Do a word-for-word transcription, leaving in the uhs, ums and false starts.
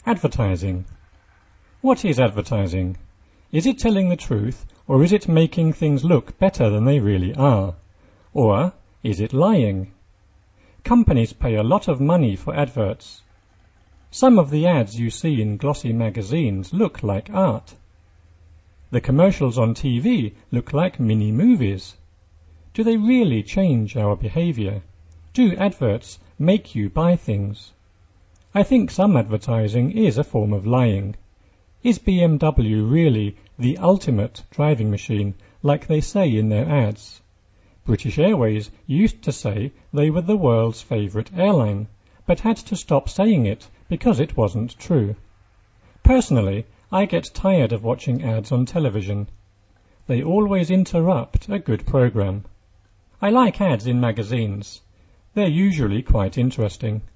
Advertising. What is advertising? Is it telling the truth, or is it making things look better than they really are? Or is it lying? Companies pay a lot of money for adverts. Some of the ads you see in glossy magazines look like art. The commercials on T V look like mini-movies. Do they really change our behavior? Do adverts make you buy things? I think some advertising is a form of lying. Is B M W really the ultimate driving machine, like they say in their ads? British Airways used to say they were the world's favourite airline, but had to stop saying it because it wasn't true. Personally, I get tired of watching ads on television. They always interrupt a good programme. I like ads in magazines. They're usually quite interesting.